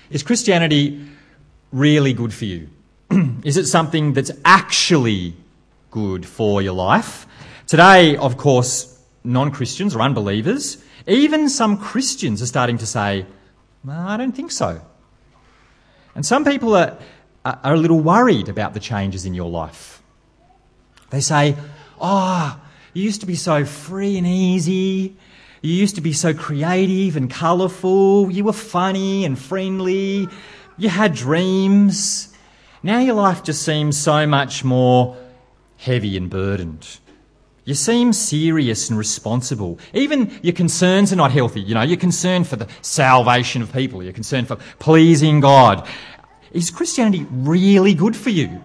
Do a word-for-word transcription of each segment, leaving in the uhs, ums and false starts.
Is Christianity really good for you? Is it something that's actually good for your life? Today, of course, non-Christians or unbelievers, even some Christians are starting to say, well, I don't think so. And some people are, are a little worried about the changes in your life. They say, oh, you used to be so free and easy. You used to be so creative and colourful. You were funny and friendly. You had dreams. Now your life just seems so much more heavy and burdened. You seem serious and responsible. Even your concerns are not healthy. You know, you're concerned for the salvation of people. You're concerned for pleasing God. Is Christianity really good for you?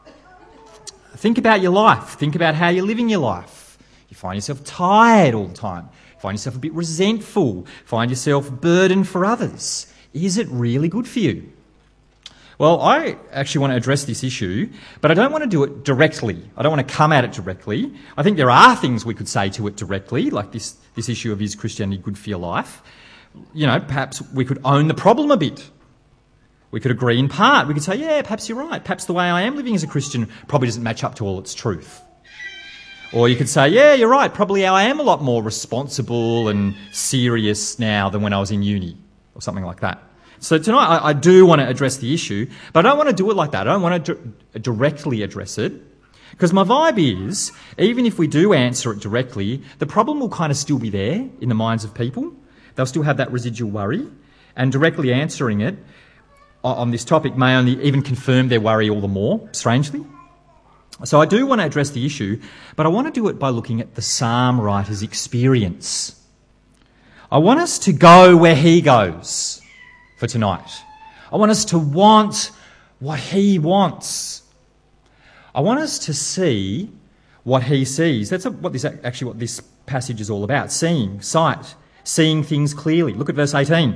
Think about your life. Think about how you're living your life. You find yourself tired all the time. You find yourself a bit resentful. Find yourself burdened for others. Is it really good for you? Well, I actually want to address this issue, but I don't want to do it directly. I don't want to come at it directly. I think there are things we could say to it directly, like this, this issue of is Christianity good for your life? You know, perhaps we could own the problem a bit. We could agree in part. We could say, yeah, perhaps you're right. Perhaps the way I am living as a Christian probably doesn't match up to all its truth. Or you could say, yeah, you're right. Probably I am a lot more responsible and serious now than when I was in uni, or something like that. So tonight I, I do want to address the issue, but I don't want to do it like that. I don't want to d- directly address it, because my vibe is, even if we do answer it directly, the problem will kind of still be there in the minds of people. They'll still have that residual worry, and directly answering it on this topic may only even confirm their worry all the more, strangely. So I do want to address the issue, but I want to do it by looking at the psalm writer's experience. I want us to go where he goes for tonight. I want us to want what he wants. I want us to see what he sees. That's what this actually what this passage is all about. Seeing, sight, seeing things clearly. Look at verse eighteen.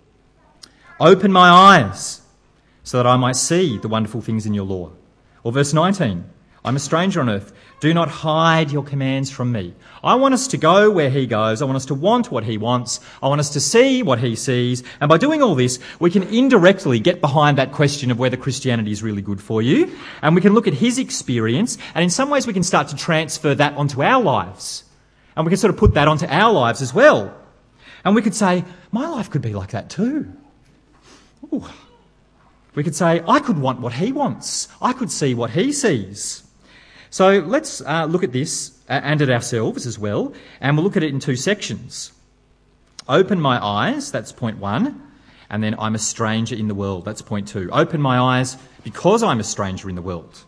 Open my eyes so that I might see the wonderful things in your law. Or verse nineteen. I'm a stranger on earth. Do not hide your commands from me. I want us to go where he goes. I want us to want what he wants. I want us to see what he sees. And by doing all this, we can indirectly get behind that question of whether Christianity is really good for you. And we can look at his experience. And in some ways, we can start to transfer that onto our lives. And we can sort of put that onto our lives as well. And we could say, my life could be like that too. Ooh. We could say, I could want what he wants. I could see what he sees. So let's uh, look at this uh, and at ourselves as well, and we'll look at it in two sections. Open my eyes, that's point one, and then I'm a stranger in the world, that's point two. Open my eyes because I'm a stranger in the world.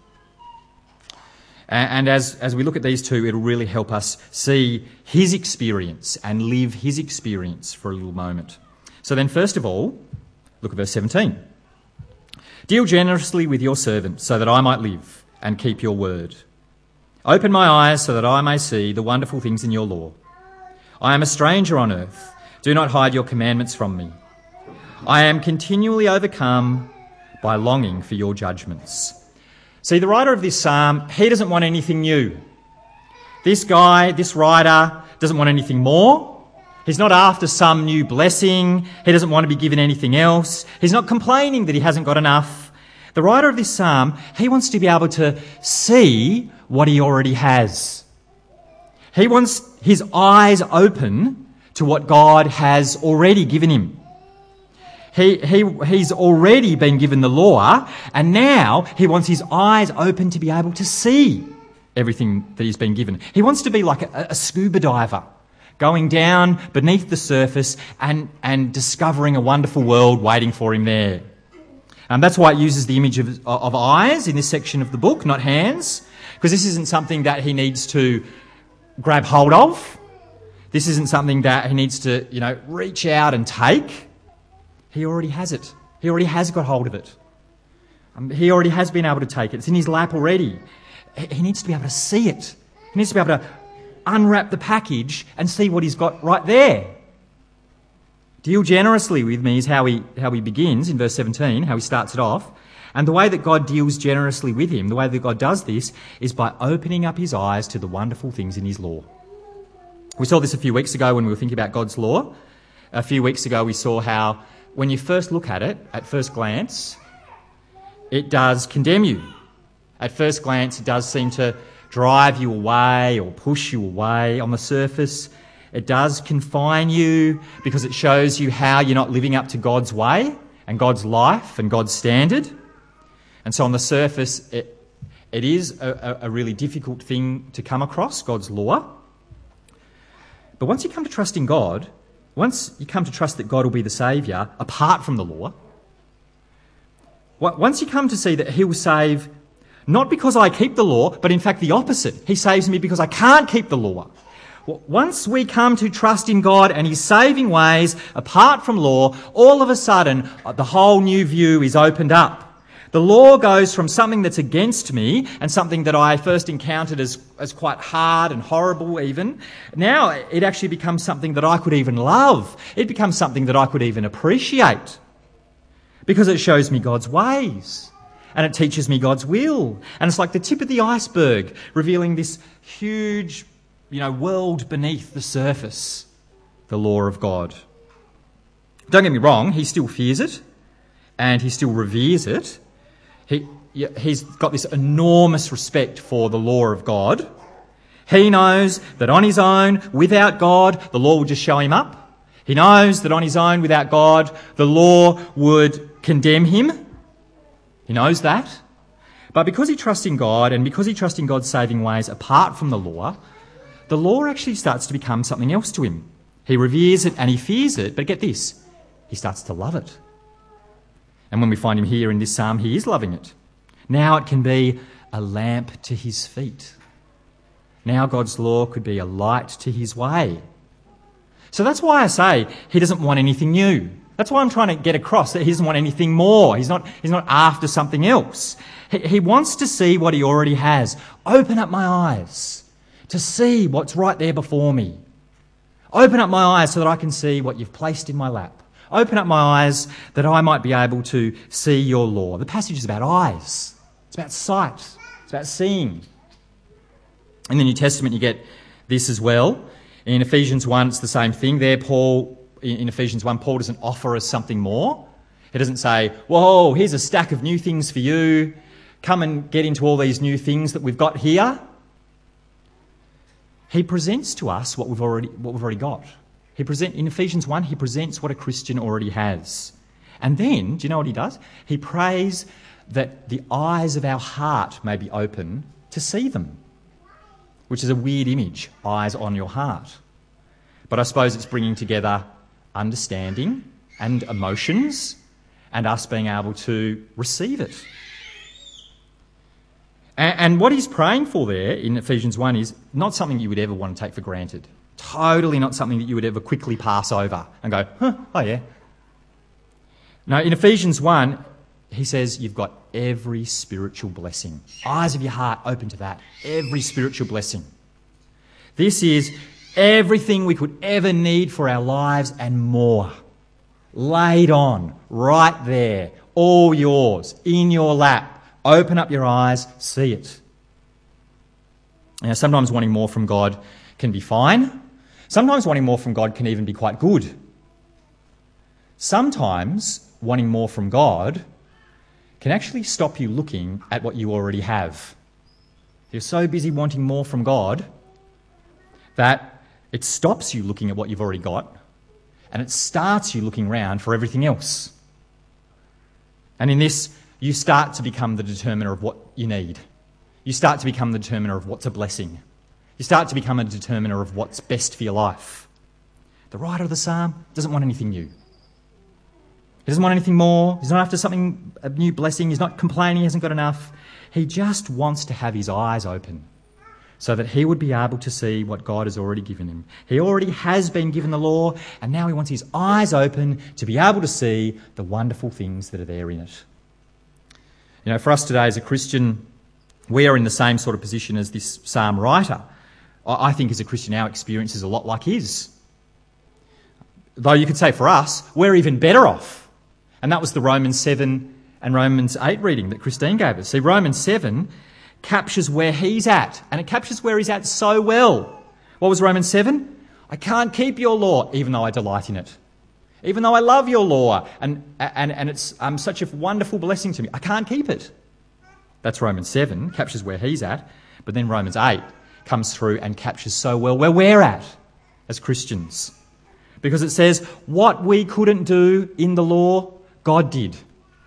And, and as, as we look at these two, it'll really help us see his experience and live his experience for a little moment. So then first of all, look at verse seventeen. Deal generously with your servant so that I might live and keep your word. Open my eyes so that I may see the wonderful things in your law. I am a stranger on earth. Do not hide your commandments from me. I am continually overcome by longing for your judgments. See, the writer of this psalm, he doesn't want anything new. This guy, this writer, doesn't want anything more. He's not after some new blessing. He doesn't want to be given anything else. He's not complaining that he hasn't got enough. The writer of this psalm, he wants to be able to see what he already has. He wants his eyes open to what God has already given him. He, he, he's already been given the law, and now he wants his eyes open to be able to see everything that he's been given. He wants to be like a, a scuba diver, going down beneath the surface and, and discovering a wonderful world waiting for him there. And that's why it uses the image of, of eyes in this section of the book, not hands, because this isn't something that he needs to grab hold of. This isn't something that he needs to, you know, reach out and take. He already has it. He already has got hold of it. Um, he already has been able to take it. It's in his lap already. He needs to be able to see it. He needs to be able to unwrap the package and see what he's got right there. Deal generously with me is how he, how he begins in verse seventeen, how he starts it off. And the way that God deals generously with him, the way that God does this, is by opening up his eyes to the wonderful things in his law. We saw this a few weeks ago when we were thinking about God's law. A few weeks ago we saw how when you first look at it, at first glance, it does condemn you. At first glance, it does seem to drive you away or push you away on the surface. It does confine you because it shows you how you're not living up to God's way and God's life and God's standard. And so on the surface, it, it is a, a really difficult thing to come across, God's law. But once you come to trust in God, once you come to trust that God will be the saviour, apart from the law, once you come to see that he will save not because I keep the law, but in fact the opposite. He saves me because I can't keep the law. Once we come to trust in God and his saving ways apart from law, all of a sudden the whole new view is opened up. The law goes from something that's against me and something that I first encountered as, as quite hard and horrible even. Now it actually becomes something that I could even love. It becomes something that I could even appreciate because it shows me God's ways and it teaches me God's will. And it's like the tip of the iceberg revealing this huge, you know, world beneath the surface, the law of God. Don't get me wrong, he still fears it and he still reveres it. He, he's got this enormous respect for the law of God. He knows that on his own, without God, the law will just show him up. He knows that on his own, without God, the law would condemn him. He knows that. But because he trusts in God and because he trusts in God's saving ways apart from the law, the law actually starts to become something else to him. He reveres it and he fears it, but get this, he starts to love it. And when we find him here in this psalm, he is loving it. Now it can be a lamp to his feet. Now God's law could be a light to his way. So that's why I say he doesn't want anything new. That's why I'm trying to get across that he doesn't want anything more. He's not, he's not after something else. He, he wants to see what he already has. Open up my eyes to see what's right there before me. Open up my eyes so that I can see what you've placed in my lap. Open up my eyes that I might be able to see your law. The passage is about eyes. It's about sight. It's about seeing. In the New Testament, you get this as well. In Ephesians one, it's the same thing. There, Paul, in Ephesians one, Paul doesn't offer us something more. He doesn't say, whoa, here's a stack of new things for you. Come and get into all these new things that we've got here. He presents to us what we've already, what we've already got. He present, in Ephesians one, he presents what a Christian already has. And then, do you know what he does? He prays that the eyes of our heart may be open to see them, which is a weird image, eyes on your heart. But I suppose it's bringing together understanding and emotions and us being able to receive it. And, and what he's praying for there in Ephesians one is not something you would ever want to take for granted. Totally not something that you would ever quickly pass over and go, huh, oh yeah. No, in Ephesians one, he says you've got every spiritual blessing. Eyes of your heart open to that. Every spiritual blessing. This is everything we could ever need for our lives and more. Laid on, right there, all yours, in your lap. Open up your eyes, see it. Now, sometimes wanting more from God can be fine. Sometimes wanting more from God can even be quite good. Sometimes wanting more from God can actually stop you looking at what you already have. You're so busy wanting more from God that it stops you looking at what you've already got and it starts you looking around for everything else. And in this, you start to become the determiner of what you need. You start to become the determiner of what's a blessing. You start to become a determiner of what's best for your life. The writer of the psalm doesn't want anything new. He doesn't want anything more. He's not after something, a new blessing. He's not complaining he hasn't got enough. He just wants to have his eyes open so that he would be able to see what God has already given him. He already has been given the law, and now he wants his eyes open to be able to see the wonderful things that are there in it. You know, for us today as a Christian, we are in the same sort of position as this psalm writer. I think as a Christian, our experience is a lot like his. Though you could say for us, we're even better off. And that was the Romans seven and Romans eight reading that Christine gave us. See, Romans seven captures where he's at, and it captures where he's at so well. What was Romans seven? I can't keep your law, even though I delight in it. Even though I love your law and, and, and it's um, such a wonderful blessing to me, I can't keep it. That's Romans seven, captures where he's at. But then Romans eight comes through and captures so well where we're at as Christians. Because it says, what we couldn't do in the law, God did.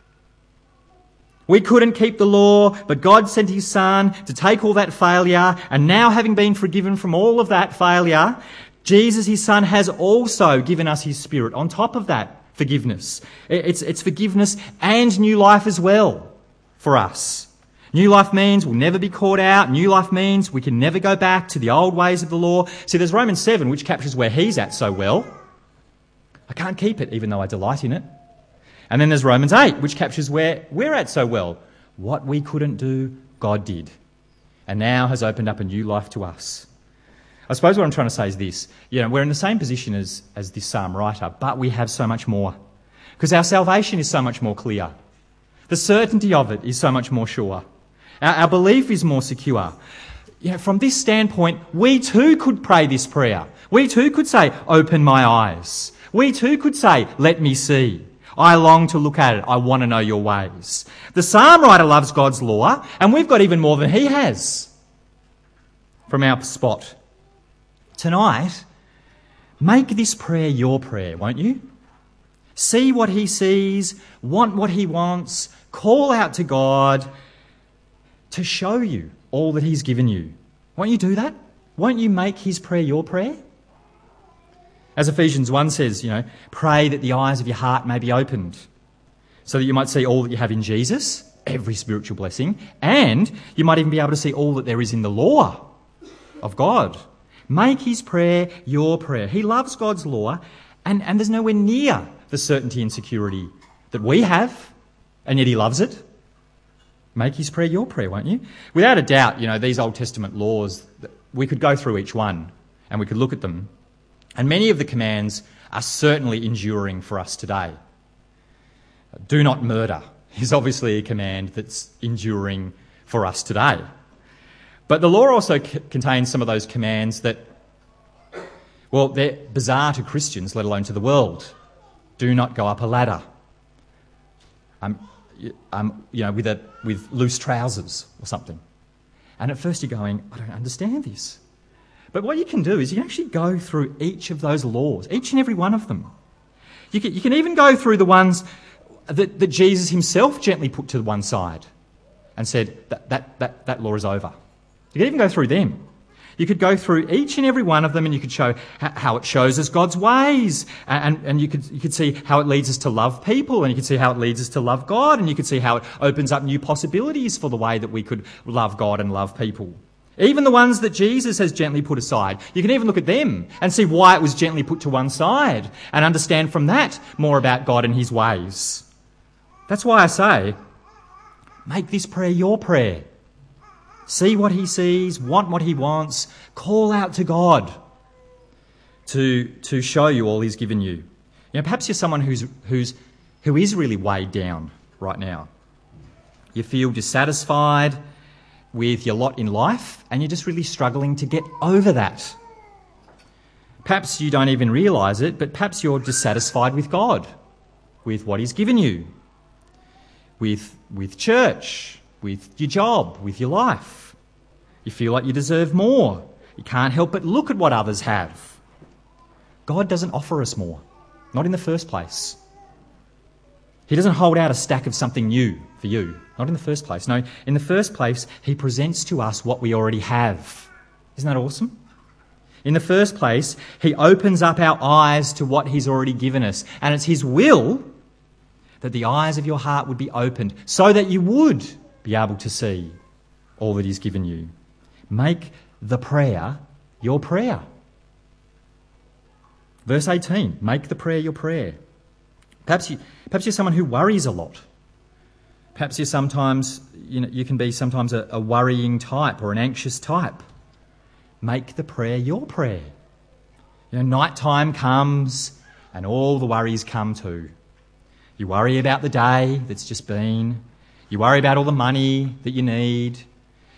We couldn't keep the law, but God sent his Son to take all that failure, and now having been forgiven from all of that failure, Jesus, his Son, has also given us his Spirit on top of that forgiveness. It's, it's forgiveness and new life as well for us. New life means we'll never be caught out. New life means we can never go back to the old ways of the law. See, there's Romans seven, which captures where he's at so well. I can't keep it, even though I delight in it. And then there's Romans eight, which captures where we're at so well. What we couldn't do, God did. And now has opened up a new life to us. I suppose what I'm trying to say is this. You know, we're in the same position as, as this psalm writer, but we have so much more. Because our salvation is so much more clear. The certainty of it is so much more sure. Our, our belief is more secure. You know, from this standpoint, we too could pray this prayer. We too could say, open my eyes. We too could say, let me see. I long to look at it. I want to know your ways. The psalm writer loves God's law, and we've got even more than he has from our spot. Tonight, make this prayer your prayer, won't you? See what he sees, want what he wants, call out to God to show you all that he's given you. Won't you do that? Won't you make his prayer your prayer? As Ephesians one says, you know, pray that the eyes of your heart may be opened so that you might see all that you have in Jesus, every spiritual blessing, and you might even be able to see all that there is in the law of God. Make his prayer your prayer. He loves God's law, and, and there's nowhere near the certainty and security that we have, and yet he loves it. Make his prayer your prayer, won't you? Without a doubt, you know, these Old Testament laws, we could go through each one and we could look at them. And many of the commands are certainly enduring for us today. Do not murder is obviously a command that's enduring for us today. But the law also c- contains some of those commands that, well, they're bizarre to Christians, let alone to the world. Do not go up a ladder. Um, um, you know, with a with loose trousers or something. And at first you're going, I don't understand this. But what you can do is you can actually go through each of those laws, each and every one of them. You can, you can even go through the ones that, that Jesus himself gently put to one side and said, that, that, that, that law is over. You can even go through them. You could go through each and every one of them and you could show how it shows us God's ways. And, and you could you could see how it leads us to love people, and you could see how it leads us to love God, and you could see how it opens up new possibilities for the way that we could love God and love people. Even the ones that Jesus has gently put aside. You can even look at them and see why it was gently put to one side and understand from that more about God and his ways. That's why I say, make this prayer your prayer. See what he sees, want what he wants, call out to God to, to show you all he's given you. You know, perhaps you're someone who's, who's, who is really weighed down right now. You feel dissatisfied with your lot in life and you're just really struggling to get over that. Perhaps you don't even realise it, but perhaps you're dissatisfied with God, with what he's given you, with, with church, with your job, with your life. You feel like you deserve more. You can't help but look at what others have. God doesn't offer us more, not in the first place. He doesn't hold out a stack of something new for you, not in the first place. No, in the first place, he presents to us what we already have. Isn't that awesome? In the first place, he opens up our eyes to what he's already given us. And it's his will that the eyes of your heart would be opened so that you would be able to see all that he's given you. Make the prayer your prayer. Verse eighteen, make the prayer your prayer. Perhaps, you, perhaps you're someone who worries a lot. Perhaps you're sometimes, you know, you can be sometimes a, a worrying type or an anxious type. Make the prayer your prayer. You know, night time comes and all the worries come too. You worry about the day that's just been. You worry about all the money that you need.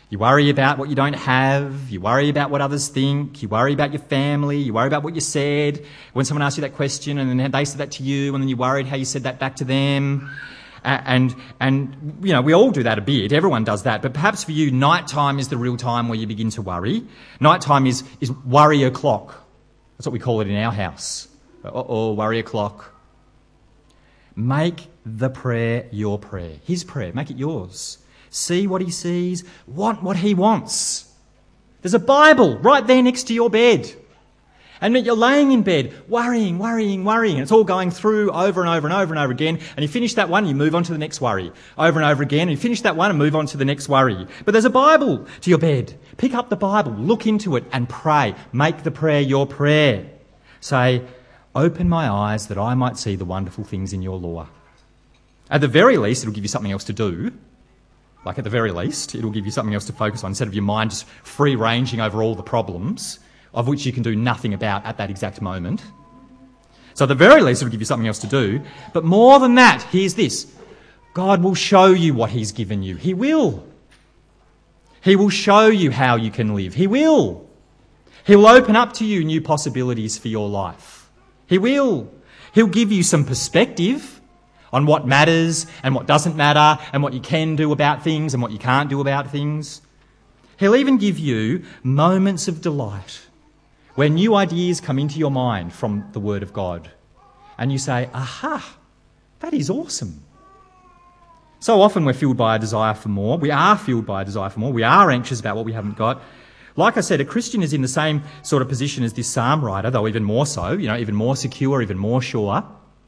You worry about what you don't have. You worry about what others think. You worry about your family. You worry about what you said when someone asked you that question and then they said that to you and then you worried how you said that back to them. And, and you know, we all do that a bit. Everyone does that. But perhaps for you, nighttime is the real time where you begin to worry. Nighttime is, is worry o'clock. That's what we call it in our house. Uh-oh, worry o'clock. Make the prayer your prayer. His prayer. Make it yours. See what he sees. Want what he wants. There's a Bible right there next to your bed. And you're laying in bed, worrying, worrying, worrying. And it's all going through over and over and over and over again. And you finish that one, you move on to the next worry. Over and over again. And you finish that one and move on to the next worry. But there's a Bible to your bed. Pick up the Bible, look into it and pray. Make the prayer your prayer. Say, open my eyes that I might see the wonderful things in your law. At the very least, it'll give you something else to do. Like at the very least, it'll give you something else to focus on instead of your mind just free-ranging over all the problems of which you can do nothing about at that exact moment. So at the very least, it'll give you something else to do. But more than that, here's this. God will show you what he's given you. He will. He will show you how you can live. He will. He will open up to you new possibilities for your life. He will. He'll give you some perspective on what matters and what doesn't matter and what you can do about things and what you can't do about things. He'll even give you moments of delight where new ideas come into your mind from the Word of God and you say, aha, that is awesome. So often we're filled by a desire for more. We are filled by a desire for more. We are anxious about what we haven't got. Like I said, a Christian is in the same sort of position as this psalm writer, though even more so, you know, even more secure, even more sure.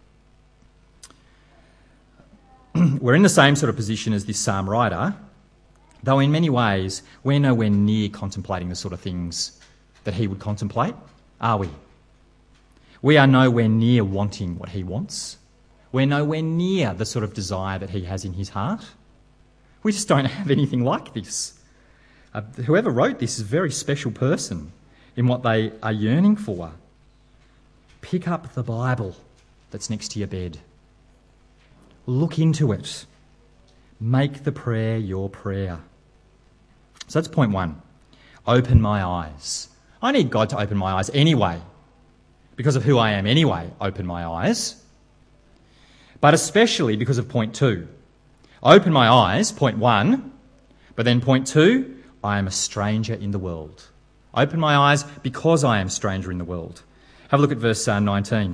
We're in the same sort of position as this psalm writer, though in many ways we're nowhere near contemplating the sort of things that he would contemplate, are we? We are nowhere near wanting what he wants. We're nowhere near the sort of desire that he has in his heart. We just don't have anything like this. Uh, whoever wrote this is a very special person in what they are yearning for. Pick up the Bible that's next to your bed. Look into it. Make the prayer your prayer. So that's point one. Open my eyes. I need God to open my eyes anyway. Because of who I am anyway, open my eyes. But especially because of point two. Open my eyes, point one. But then point two, I am a stranger in the world. Open my eyes because I am a stranger in the world. Have a look at verse nineteen.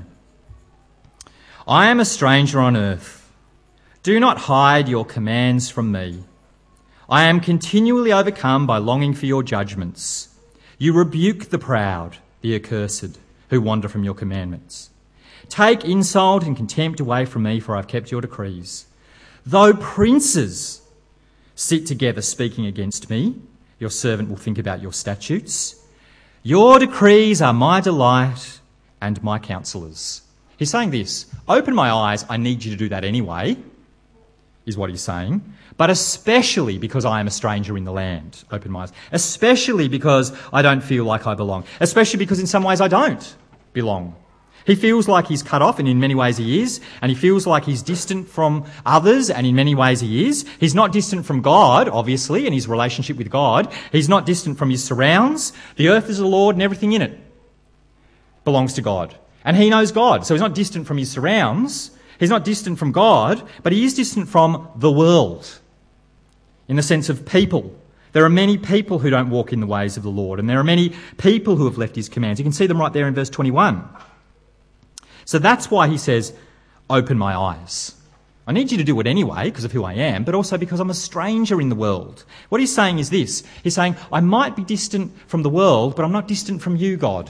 I am a stranger on earth. Do not hide your commands from me. I am continually overcome by longing for your judgments. You rebuke the proud, the accursed, who wander from your commandments. Take insult and contempt away from me, for I have kept your decrees. Though princes sit together speaking against me, your servant will think about your statutes. Your decrees are my delight and my counsellors. He's saying this, open my eyes, I need you to do that anyway, is what he's saying, but especially because I am a stranger in the land, open my eyes, especially because I don't feel like I belong, especially because in some ways I don't belong. He feels like he's cut off, and in many ways he is, and he feels like he's distant from others, and in many ways he is. He's not distant from God, obviously, in his relationship with God. He's not distant from his surrounds. The earth is the Lord and everything in it belongs to God. And he knows God, so he's not distant from his surrounds. He's not distant from God, but he is distant from the world in the sense of people. There are many people who don't walk in the ways of the Lord, and there are many people who have left his commands. You can see them right there in verse twenty-one. So that's why he says, open my eyes. I need you to do it anyway because of who I am, but also because I'm a stranger in the world. What he's saying is this. He's saying, I might be distant from the world, but I'm not distant from you, God.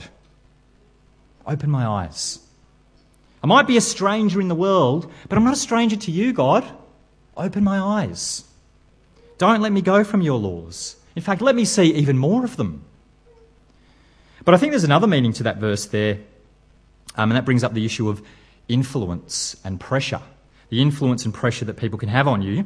Open my eyes. I might be a stranger in the world, but I'm not a stranger to you, God. Open my eyes. Don't let me go from your laws. In fact, let me see even more of them. But I think there's another meaning to that verse there. Um, and that brings up the issue of influence and pressure, the influence and pressure that people can have on you.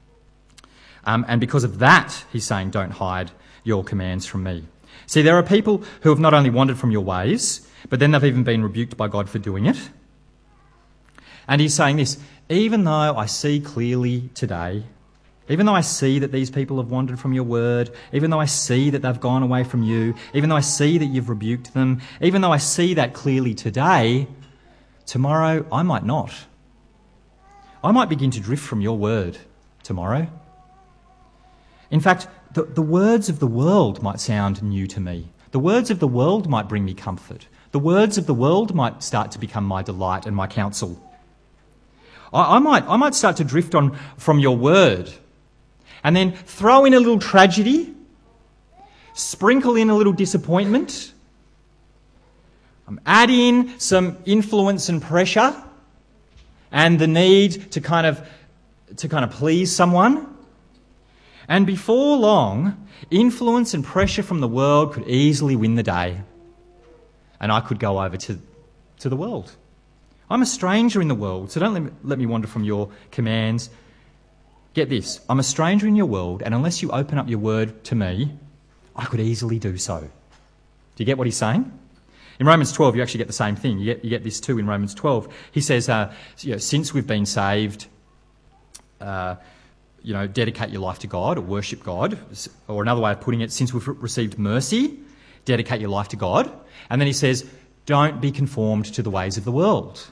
Um, and because of that, he's saying, don't hide your commands from me. See, there are people who have not only wandered from your ways, but then they've even been rebuked by God for doing it. And he's saying this, even though I see clearly today Even though I see that these people have wandered from your word, even though I see that they've gone away from you, even though I see that you've rebuked them, even though I see that clearly today, tomorrow I might not. I might begin to drift from your word tomorrow. In fact, the, the words of the world might sound new to me. The words of the world might bring me comfort. The words of the world might start to become my delight and my counsel. I, I might, I might start to drift on from your word and then throw in a little tragedy, sprinkle in a little disappointment, um, add in some influence and pressure and the need to kind of to kind of please someone. And before long, influence and pressure from the world could easily win the day. And I could go over to, to the world. I'm a stranger in the world, so don't let me, let me wander from your commands. Get this, I'm a stranger in your world, and unless you open up your word to me, I could easily do so. Do you get what he's saying? In Romans twelve, you actually get the same thing. You get, you get this too in Romans twelve. He says, uh, you know, since we've been saved, uh, you know, dedicate your life to God or worship God. Or another way of putting it, since we've received mercy, dedicate your life to God. And then he says, don't be conformed to the ways of the world.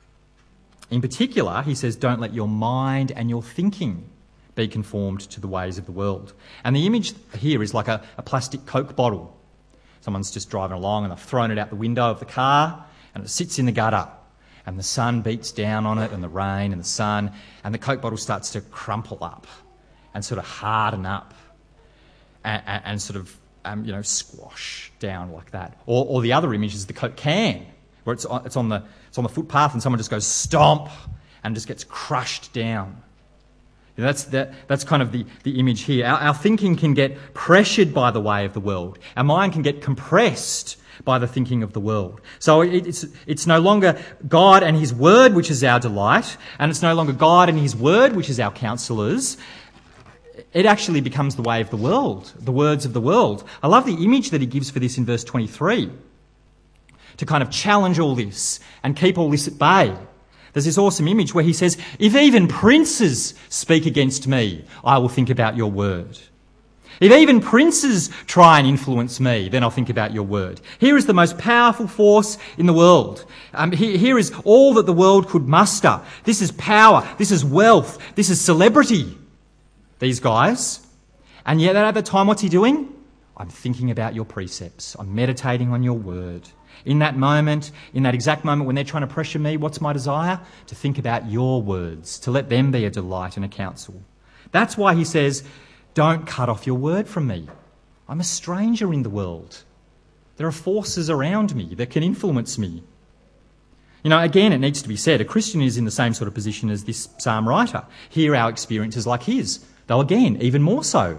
In particular, he says, don't let your mind and your thinking be conformed to the ways of the world. And the image here is like a, a plastic Coke bottle. Someone's just driving along and they've thrown it out the window of the car and it sits in the gutter. And the sun beats down on it and the rain and the sun, and the Coke bottle starts to crumple up and sort of harden up and, and, and sort of, um, you know, squash down like that. Or, or the other image is the Coke can, where it's on, it's on the it's on the footpath and someone just goes stomp and just gets crushed down. You know, that's that, that's kind of the, the image here. Our, our thinking can get pressured by the way of the world. Our mind can get compressed by the thinking of the world. So it, it's it's no longer God and his word which is our delight, and it's no longer God and his word which is our counsellors. It actually becomes the way of the world, the words of the world. I love the image that he gives for this in verse twenty-three, to kind of challenge all this and keep all this at bay. There's this awesome image where he says, if even princes speak against me, I will think about your word. If even princes try and influence me, then I'll think about your word. Here is the most powerful force in the world. Um, here, here is all that the world could muster. This is power. This is wealth. This is celebrity. These guys. And yet at the time, what's he doing? I'm thinking about your precepts. I'm meditating on your word. In that moment, in that exact moment when they're trying to pressure me, what's my desire? To think about your words, to let them be a delight and a counsel. That's why he says, don't cut off your word from me. I'm a stranger in the world. There are forces around me that can influence me. You know, again, it needs to be said, a Christian is in the same sort of position as this psalm writer. Here our experience is like his, though again, even more so.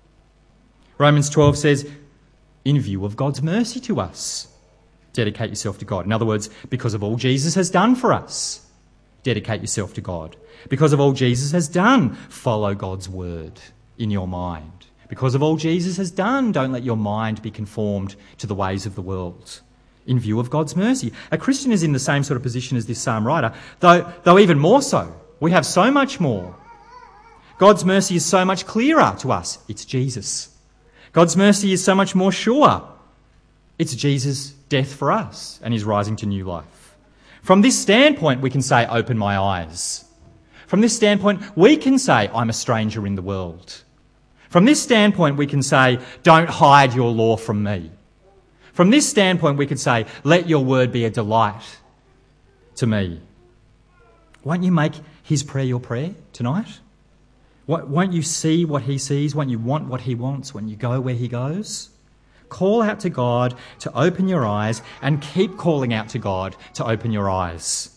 Romans twelve says, in view of God's mercy to us, dedicate yourself to God. In other words, because of all Jesus has done for us, dedicate yourself to God. Because of all Jesus has done, follow God's word in your mind. Because of all Jesus has done, don't let your mind be conformed to the ways of the world. In view of God's mercy. A Christian is in the same sort of position as this psalm writer, though, though even more so. We have so much more. God's mercy is so much clearer to us. It's Jesus. God's mercy is so much more sure. It's Jesus' death for us and his rising to new life. From this standpoint, we can say, open my eyes. From this standpoint, we can say, I'm a stranger in the world. From this standpoint, we can say, don't hide your law from me. From this standpoint, we could say, let your word be a delight to me. Won't you make his prayer your prayer tonight? Won't you see what he sees? Won't you want what he wants? Won't you go where he goes? Call out to God to open your eyes and keep calling out to God to open your eyes.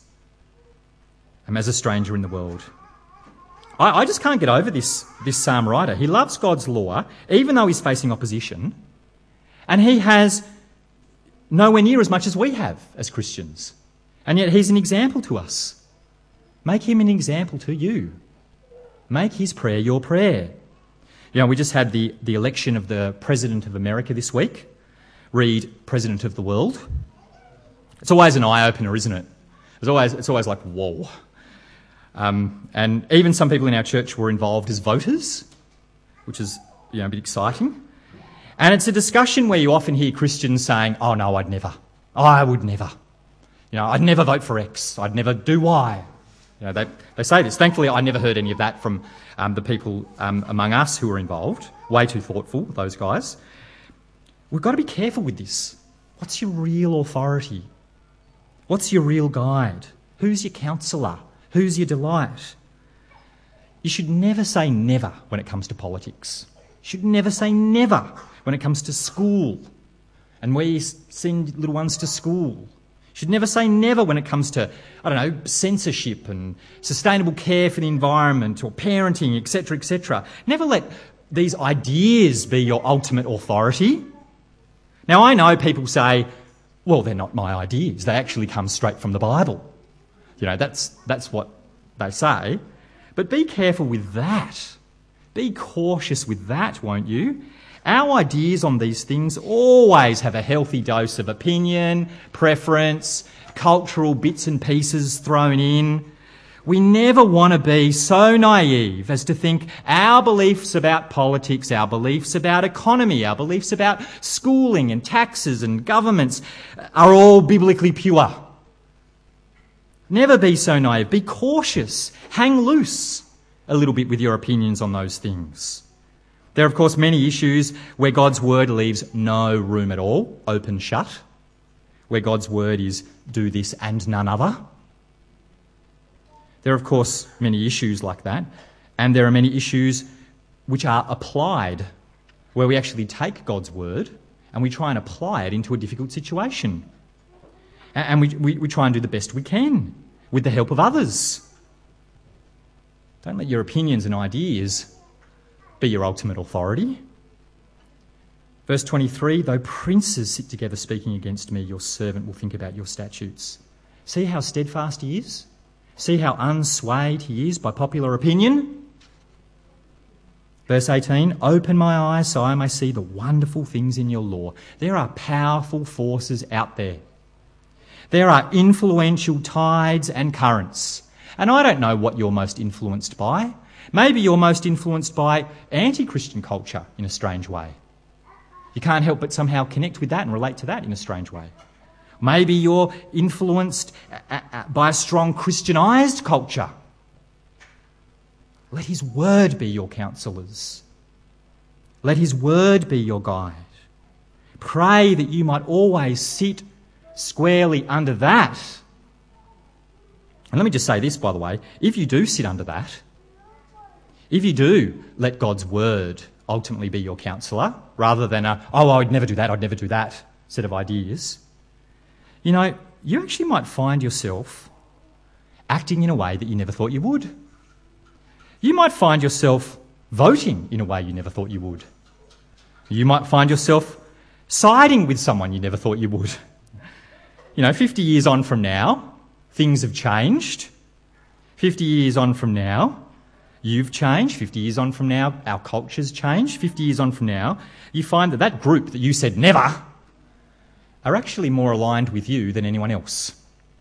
I'm as a stranger in the world. I, I just can't get over this, this psalm writer. He loves God's law, even though he's facing opposition. And he has nowhere near as much as we have as Christians. And yet he's an example to us. Make him an example to you. Make his prayer your prayer. You know, we just had the, the election of the President of America this week. Read President of the World. It's always an eye-opener, isn't it? It's always, it's always like, whoa. Um, and even some people in our church were involved as voters, which is, you know, a bit exciting. And it's a discussion where you often hear Christians saying, oh, no, I'd never. Oh, I would never. You know, I'd never vote for X. I'd never do Y. You know, they, they say this. Thankfully, I never heard any of that from um, the people um, among us who were involved. Way too thoughtful, those guys. We've got to be careful with this. What's your real authority? What's your real guide? Who's your counsellor? Who's your delight? You should never say never when it comes to politics. You should never say never when it comes to school and where you send little ones to school. You should never say never when it comes to, I don't know, censorship and sustainable care for the environment or parenting, et cetera, et cetera. Never let these ideas be your ultimate authority. Now, I know people say, well, they're not my ideas. They actually come straight from the Bible. You know, that's that's what they say. But be careful with that. Be cautious with that, won't you? Our ideas on these things always have a healthy dose of opinion, preference, cultural bits and pieces thrown in. We never want to be so naive as to think our beliefs about politics, our beliefs about economy, our beliefs about schooling and taxes and governments are all biblically pure. Never be so naive. Be cautious. Hang loose a little bit with your opinions on those things. There are, of course, many issues where God's word leaves no room at all, open shut, where God's word is do this and none other. There are, of course, many issues like that, and there are many issues which are applied, where we actually take God's word and we try and apply it into a difficult situation. And we, we, we try and do the best we can with the help of others. Don't let your opinions and ideas be your ultimate authority. Verse twenty-three, though princes sit together speaking against me, your servant will think about your statutes. See how steadfast he is? See how unswayed he is by popular opinion? Verse eighteen, open my eyes so I may see the wonderful things in your law. There are powerful forces out there. There are influential tides and currents. And I don't know what you're most influenced by. Maybe you're most influenced by anti-Christian culture in a strange way. You can't help but somehow connect with that and relate to that in a strange way. Maybe you're influenced by a strong Christianised culture. Let his word be your counsellors. Let his word be your guide. Pray that you might always sit squarely under that. And let me just say this, by the way. If you do sit under that, if you do let God's word ultimately be your counsellor, rather than a, oh, I'd never do that, I'd never do that set of ideas, you know, you actually might find yourself acting in a way that you never thought you would. You might find yourself voting in a way you never thought you would. You might find yourself siding with someone you never thought you would. You know, fifty years on from now, things have changed. fifty years on from now, you've changed. fifty years on from now, our culture's changed. fifty years on from now, you find that that group that you said never are actually more aligned with you than anyone else.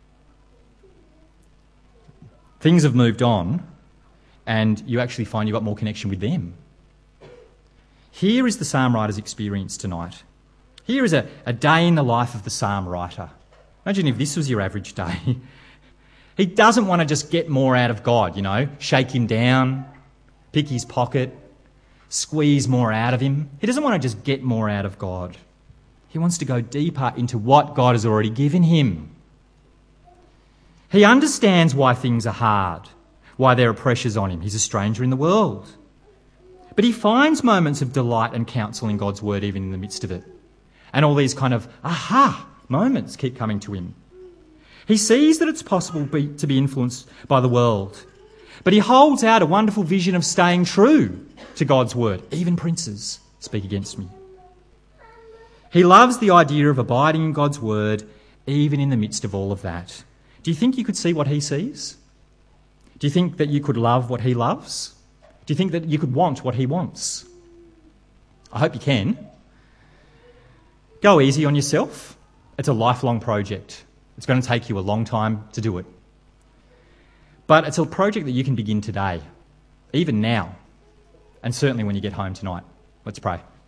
Things have moved on, and you actually find you've got more connection with them. Here is the psalm writer's experience tonight. Here is a, a day in the life of the psalm writer. Imagine if this was your average day. He doesn't want to just get more out of God, you know, shake him down, pick his pocket, squeeze more out of him. He doesn't want to just get more out of God. He wants to go deeper into what God has already given him. He understands why things are hard, why there are pressures on him. He's a stranger in the world. But he finds moments of delight and counsel in God's word even in the midst of it. And all these kind of aha moments keep coming to him. He sees that it's possible be, to be influenced by the world. But he holds out a wonderful vision of staying true to God's word. Even princes speak against me. He loves the idea of abiding in God's word even in the midst of all of that. Do you think you could see what he sees? Do you think that you could love what he loves? Do you think that you could want what he wants? I hope you can. Go easy on yourself. It's a lifelong project. It's going to take you a long time to do it. But it's a project that you can begin today, even now, and certainly when you get home tonight. Let's pray.